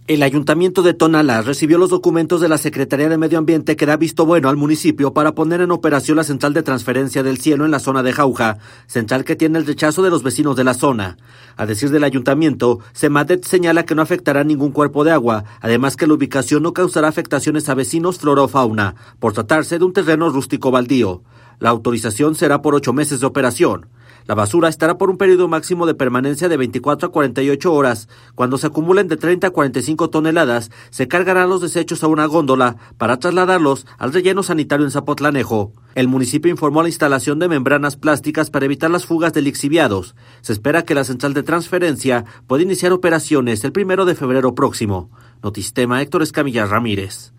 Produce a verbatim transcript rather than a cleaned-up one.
El Ayuntamiento de Tonalá recibió los documentos de la Secretaría de Medio Ambiente que da visto bueno al municipio para poner en operación la central de transferencia del cielo en la zona de Jauja, central que tiene el rechazo de los vecinos de la zona. A decir del Ayuntamiento, Semadet señala que no afectará ningún cuerpo de agua, además que la ubicación no causará afectaciones a vecinos, flora o fauna, por tratarse de un terreno rústico baldío. La autorización será por ocho meses de operación. La basura estará por un periodo máximo de permanencia de veinticuatro a cuarenta y ocho horas. Cuando se acumulen de treinta a cuarenta y cinco toneladas, se cargarán los desechos a una góndola para trasladarlos al relleno sanitario en Zapotlanejo. El municipio informó la instalación de membranas plásticas para evitar las fugas de lixiviados. Se espera que la central de transferencia pueda iniciar operaciones el primero de febrero próximo. Notistema, Héctor Escamilla Ramírez.